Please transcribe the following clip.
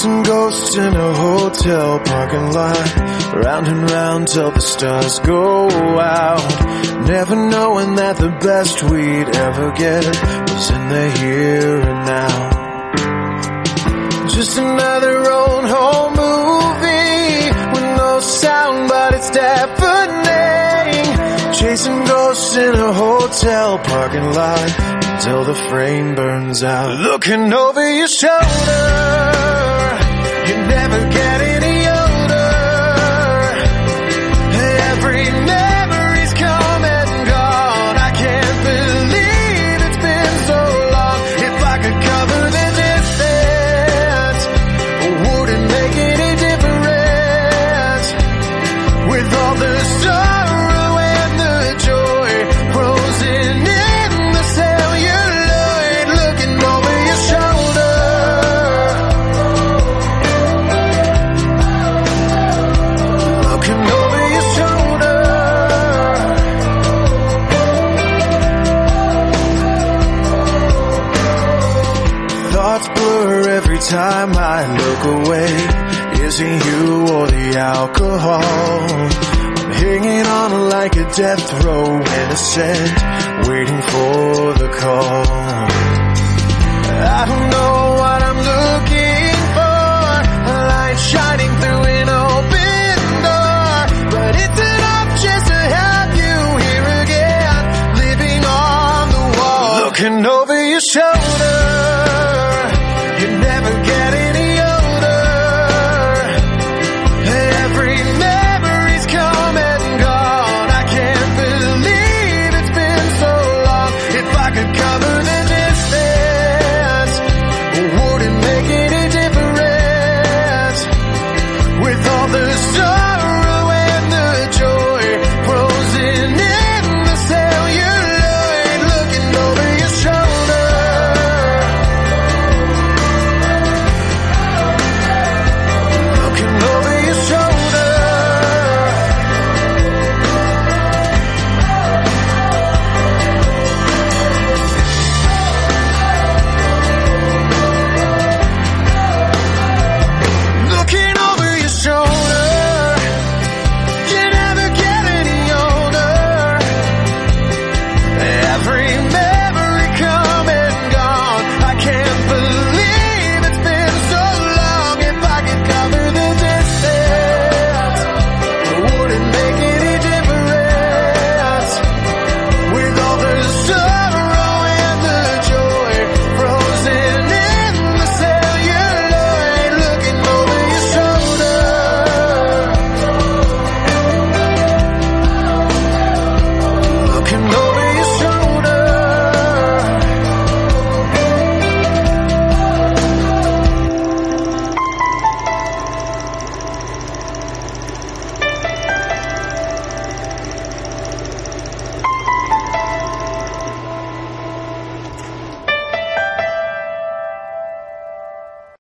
Chasing ghosts in a hotel parking lot, round and round till the stars go out. Never knowing that the best we'd ever get was in the here and now. Just another old home movie with no sound, but it's deafening. Chasing ghosts in a hotel parking lot until the frame burns out. Looking over your shoulder, you never get any older. Every memory's come and gone. I can't believe it's been so long. If I could cover the distance, wouldn't make any difference. With all the sorrow and the joy frozen in the celluloid, looking over your shoulder. Looking over your shoulder. Thoughts blur every time I look away. Is it you or the alcohol? I'm hanging on like a death row innocent, waiting for the call. I don't know